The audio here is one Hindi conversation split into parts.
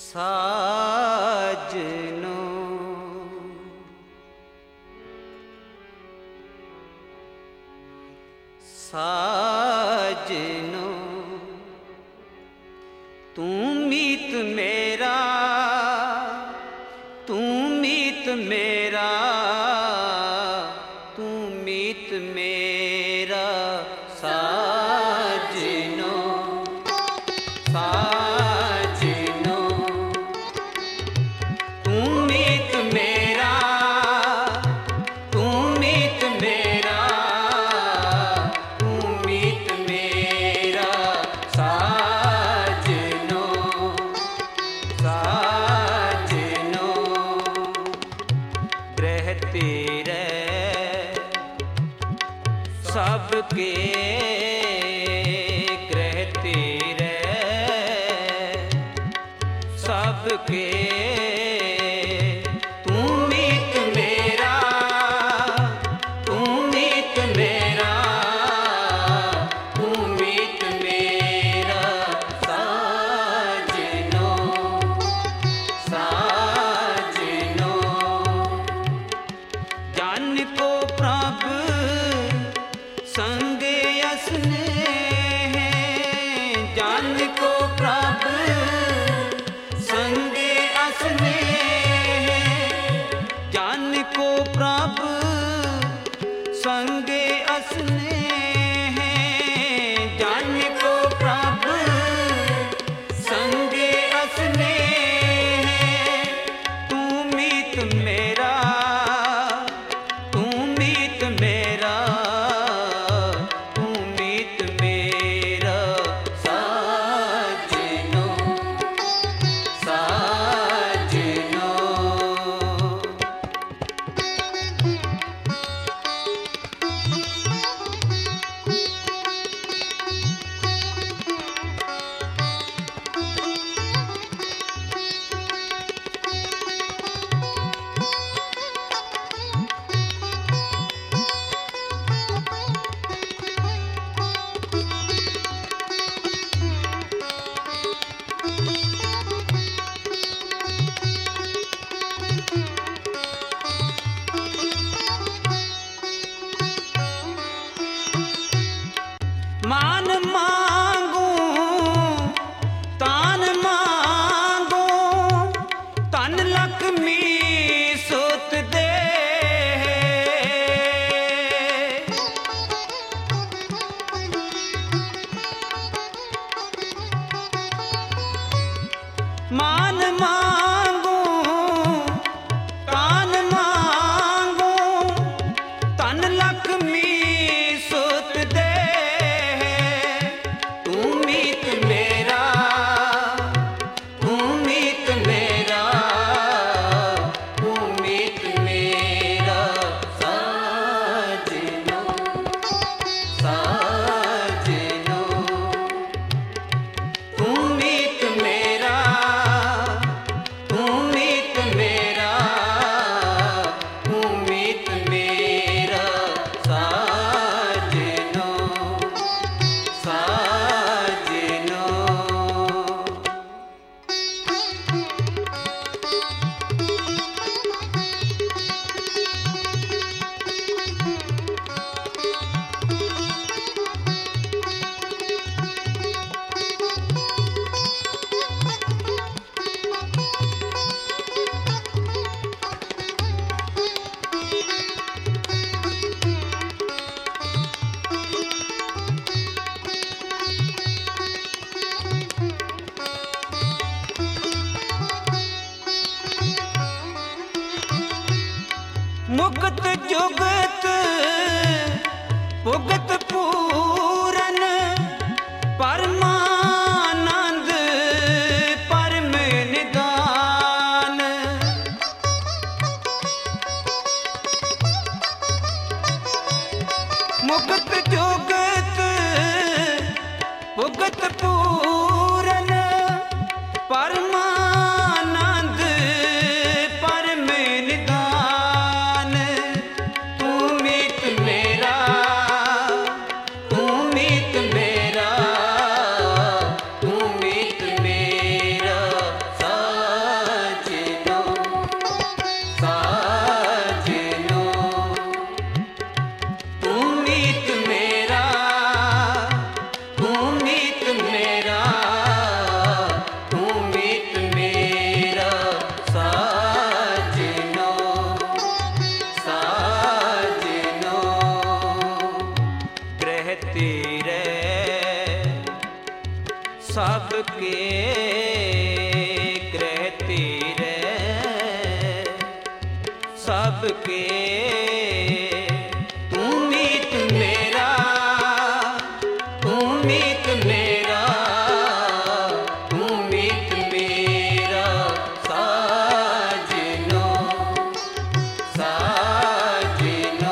साजनो साजनो तू मीत मेरा, तू मीत मेरा, तू मीत मेरा साजनो साजनो तू मीत मेरा, तू मीत मेरा, तू मीत मेरा साजनो साजनो रहते रह सबके रहते रह सबके तू मीत मेरा, तू मीत मेरा, तू मीत मेरा साजनो साजनो जान को प्रभ संग असने जान को प्रभ संग असने जान को प्रभ संग असने जान को प्रभ संग असने तू मीत मेरा, तू मीत मेरा, तू मीत मेरा साजनो साजनो मान मांगू तान मांगू तन लक्ष्मी सुत दे मान मांगू तान मांगू तन लक्ष्मी सुत दे तू मीत मेरा, तू मीत मेरा, तू मीत मेरा साजनो साजनो तू मीत मेरा, तू मीत मेरा, तू मीत मेरा साजनो साजनो मुक्त जुगत भुगत पूरन परमानंद परम निदान मुक्त जुगत भुगत पूरन परमानंद परम निदान तू सबके तू मीत मेरा, तू मीत मेरा, तू मीत मेरा साजनो, साजनो।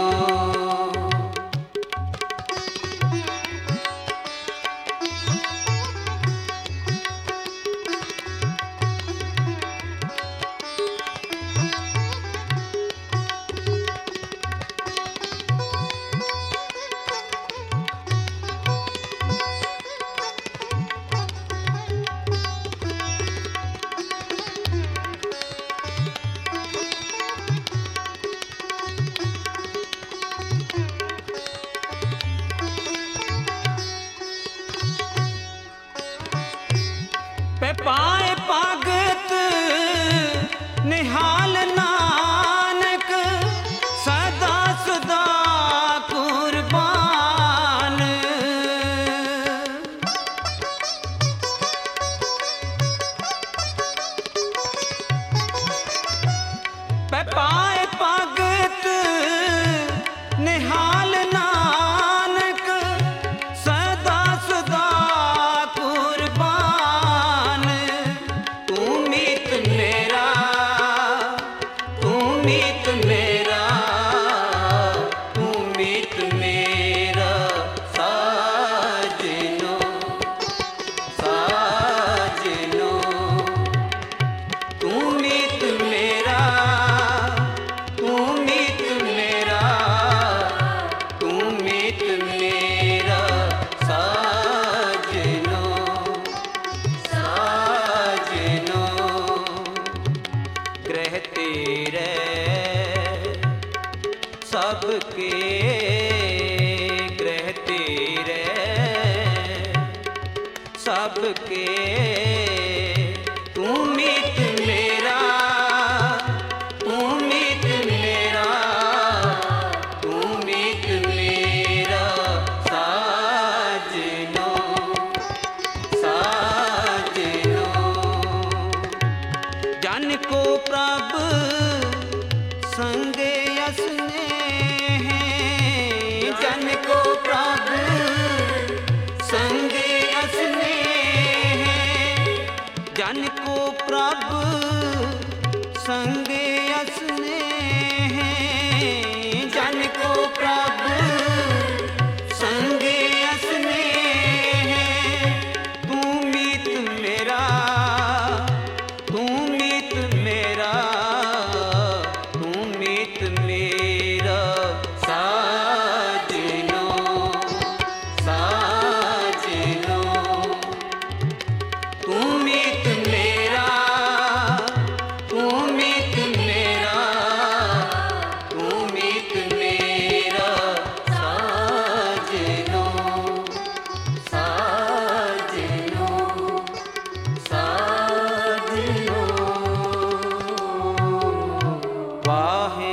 पे पाए पागत निहाल नानक सदा सदा कुर्बान। पे पाए पागत निहाल नानक सदा सदा कुर्बान। तू मीत मेरा, तू मीत मेरा, तू मीत मेरा साजनो, साजनो। तू मीत मेरा, तू मीत मेरा, तू मीत मेरा साजनो, साजनो। ग्रह तेरे सबके, ग्रह तेरे सबके तू मीत मेरा, तू मीत मेरा, तू मीत मेरा साजनो, साजनो। जन को प्रभ संग यसने हैं, जन को प्रभ संग यसने हैं, जन को प्रभ संग यसने हैं, जन को प्रभ संग यसने हैं। तू मीत मेरा, तू मीत मेरा, तू मीत मेरा साजनो, साजनो। तू मीत मेरा, तू मीत मेरा, तू मीत मेरा साजनो, साजनो, साजनो। वाहे